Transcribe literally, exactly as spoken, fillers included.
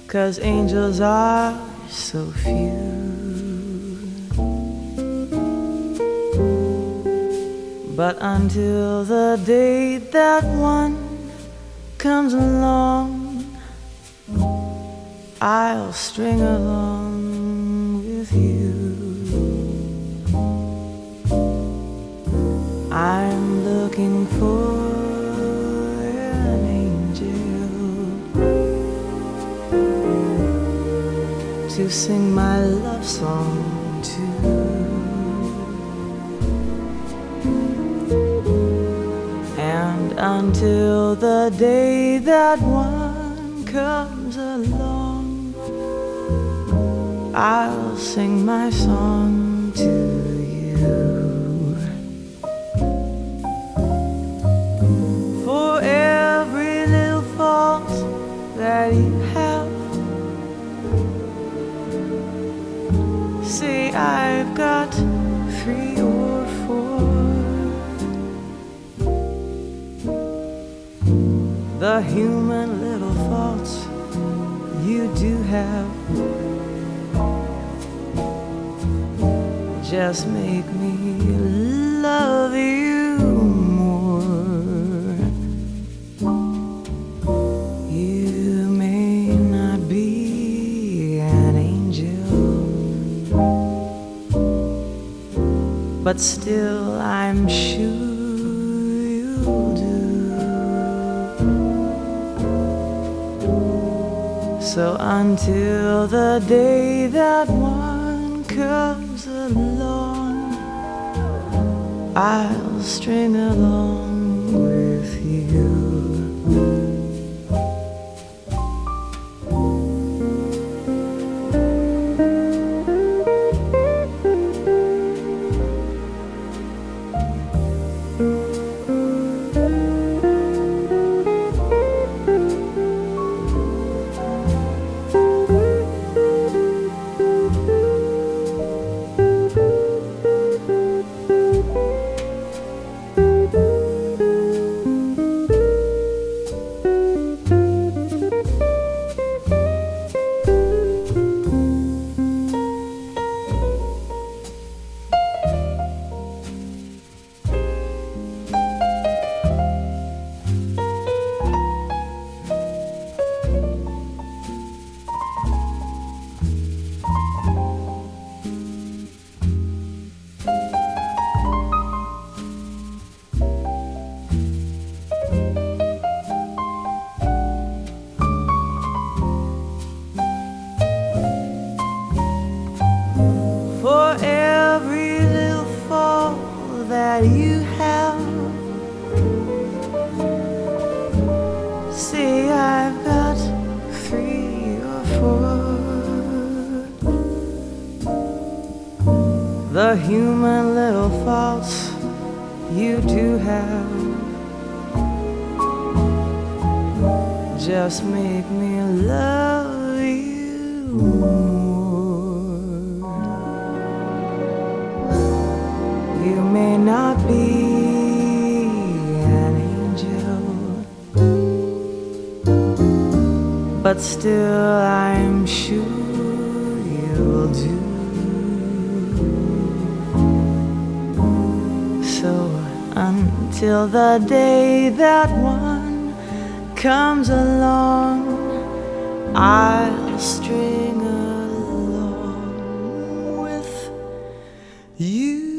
'cause angels are so few. But until the day that one comes along, I'll string along with you. I'm looking for an angel to sing my love song to. And until the day that one comes along, I'll sing my song to you. For every little fault that you have, say I've got three or four. The human little faults you do have just make me love you more. You may not be an angel, but still I'm sure you'll do. So until the day that one comes along, I'll string along with you. For every little fault that you have, say I've got three or four. The human little faults you do have just make me love you more. You may not be an angel, but still I'm sure you'll do. So until the day that one comes along, I'll string along with you.